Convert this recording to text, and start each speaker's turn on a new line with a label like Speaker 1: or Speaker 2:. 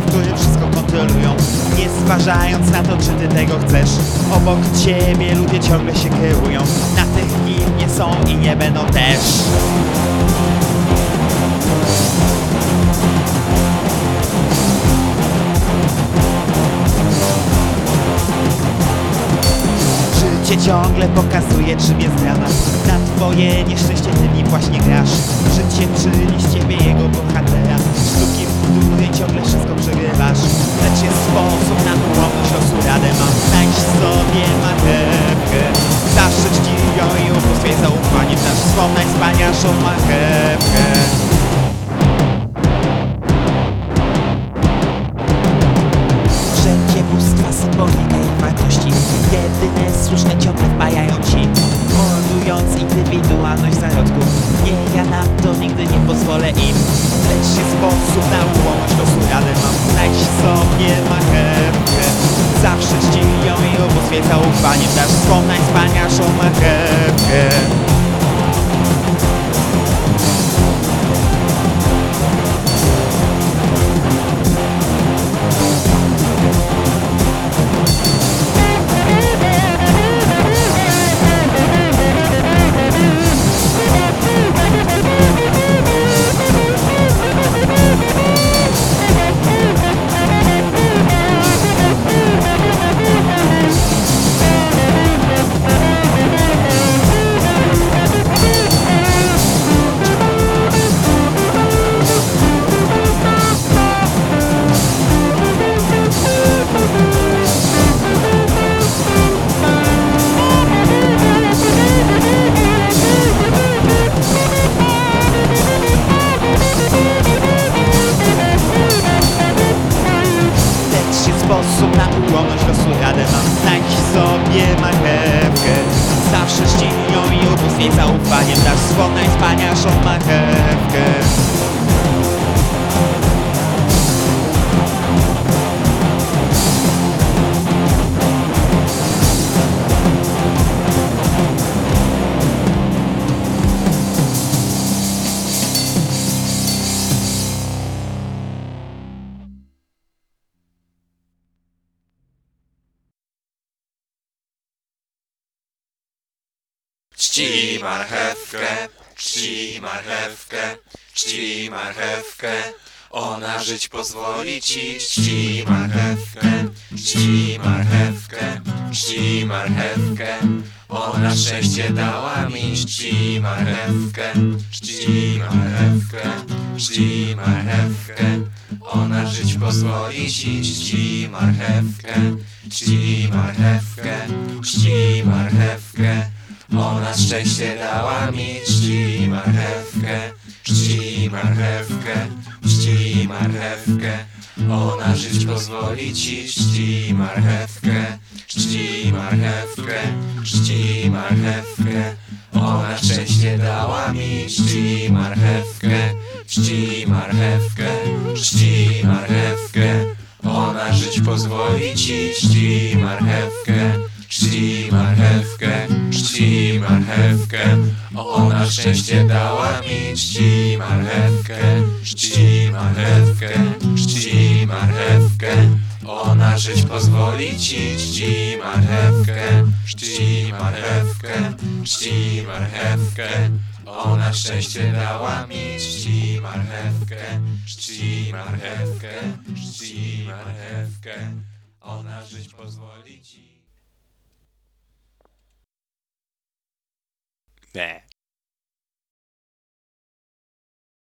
Speaker 1: które wszystko kontrolują, nie zważając na to, czy ty tego chcesz. Obok ciebie ludzie ciągle się kierują na tych, kim nie są i nie będą też. Życie ciągle pokazuje, czym jest dramat. Na twoje nieszczęście ty nim właśnie grasz. Życie czyni z ciebie jego bohatera, sztuki, w której ciągle wszystko przegrywasz. Lecz jest sposób na ułomność losu, radę mam. Znajdź sobie marchewkę, zawsze czci ją i ubóstwie zaufaniem dasz swą najwspanialszą marchewkę. Wszędzie bóstwa, symbolika i wartości, jedyne słuszne ciągle wpajają ci, mordując indywidualność zarodków. Nie, ja na to nigdy nie pozwolę im. Lecz jest sposób na ułomność losu, radę mam. Znajdź sobie marchewkę, zawsze czci ją i ubóstwie zaufaniem dasz swą najwspanialszą marchewkę. Sposób na ułomność losu, radę mam. Znajdź sobie marchewkę, zawsze czci ją i ubóstwie zaufaniem dasz swą najwspanialszą marchewkę.
Speaker 2: Czci marchewkę, czci marchewkę, czci marchewkę, ona żyć pozwoli ci. Czci marchewkę, czci marchewkę, czci marchewkę, ona szczęście dała mi. Czci marchewkę, czci marchewkę, czci marchewkę, ona żyć pozwoli ci. Czci marchewkę, czci marchewkę, czci marchewkę, ona szczęście dała mi. Czci marchewkę, czci marchewkę, czci marchewkę, ona żyć pozwoli ci. Czci marchewkę, czci marchewkę, czci marchewkę, ona szczęście dała mi. Czci marchewkę, czci marchewkę, czci marchewkę, ona żyć pozwoli ci. Czci marchewkę, czci marchewkę, czci marchewkę, ona szczęście dała mi. Czci marchewkę, czci marchewkę, czci marchewkę, ona żyć pozwoli ci. Czci marchewkę, czci marchewkę, czci marchewkę, ona szczęście dała mi. Czci marchewkę, czci marchewkę, czci marchewkę, ona żyć pozwoli ci.
Speaker 1: Nie.